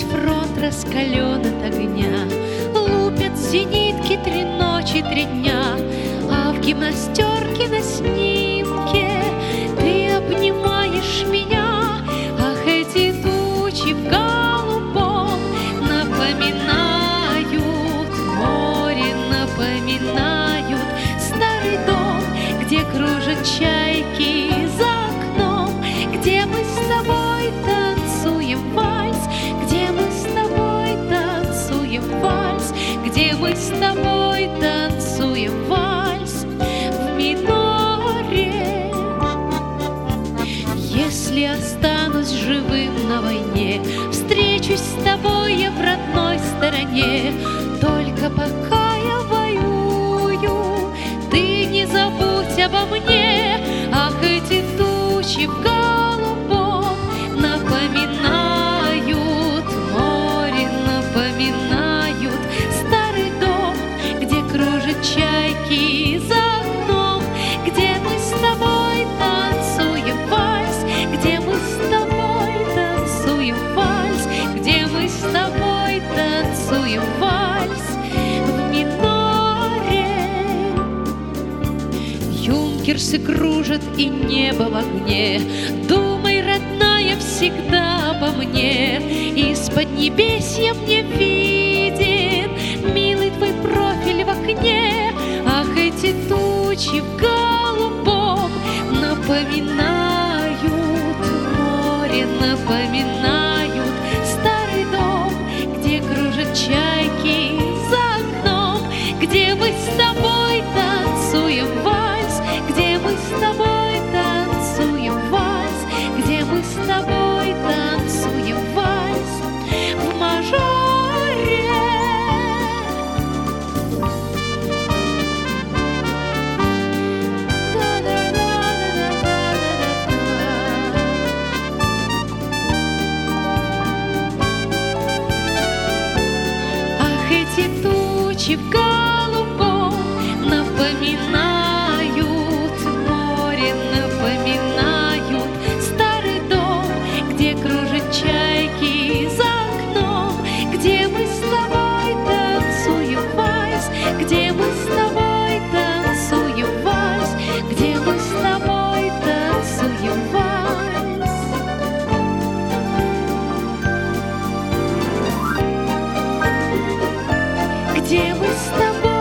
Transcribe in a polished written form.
Весь фронт раскален от огня, лупят зенитки 3 ночи, 3 дня, а в гимнастерке на снимке ты обнимаешь меня. Ах, эти тучи в голубом напоминают море, напоминают старый дом, где кружат чайки за окном, где мы с тобой танцуем вальс, где мы с тобой танцуем вальс, где мы с тобой танцуем вальс в миноре. Если останусь живым на войне, встречусь с тобой я в родной стороне. Только пока я воюю, ты не забудь обо мне. Ах, эти тучи в голубом напоминают море, напоминают старый дом, где кружат чайки за окном, где мы с тобой танцуем вальс, где мы с тобой танцуем вальс, где мы с тобой танцуем вальс в миноре. Юнкерсы кружат и небо в огне, думай, родная, всегда обо мне. Из-под небесья мне виден милый твой профиль в окне. Ах, эти тучи в голубом напоминают море, напоминают старый дом, где кружат чайки за окном, где мы с тобой танцуем вальс, где мы с тобой танцуем вальс, где мы с тобой танцуем вальс в мажоре. Ах, эти тучи в голубом напоминают море, напоминают старый дом, где кружат чайки за окном, где мы с тобой танцуем вальс, где мы с тобой танцуем вальс, где мы с тобой танцуем вальс. Где мы с тобой